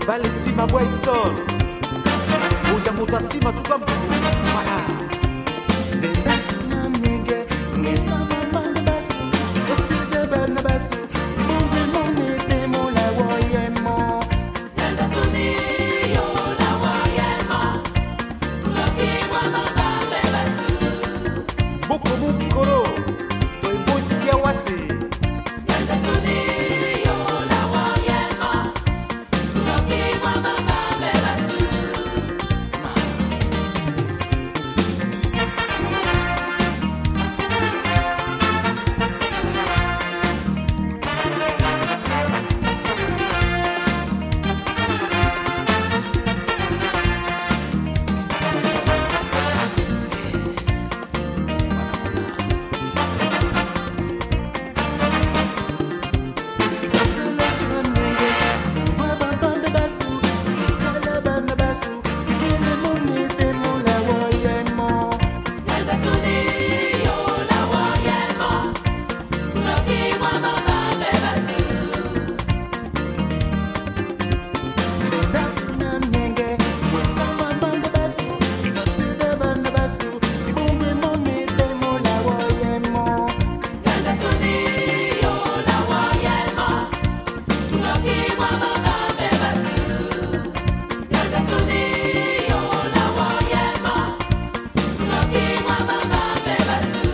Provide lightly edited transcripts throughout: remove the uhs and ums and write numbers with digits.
Vale sima boy sol. Uja mutu asima tuka mbubu. Wala. Denda suna mnege. Nisa mambanda basu. Kote de benda basu. Mumbe mone te mo la woye mo. Denda suni yo la woye mo. Loki wa mambanda basu. Buko bukoro. Toi boisi kia wasi. Denda suni yo la woye mo. Loki wa mambanda basu. Denda suni yo la woye mo. Loki wa mambanda basu. Denda suni yo la woye mo. Loki wa mambanda basu. Denda suni yo la woye mo. Loki wa mambanda basu.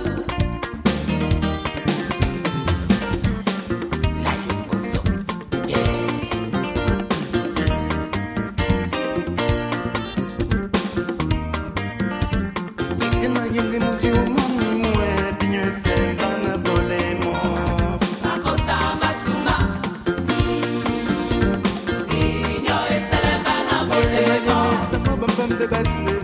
Makosa masuma. Inyo eseleba na bolemo. Sama bam bam de basme.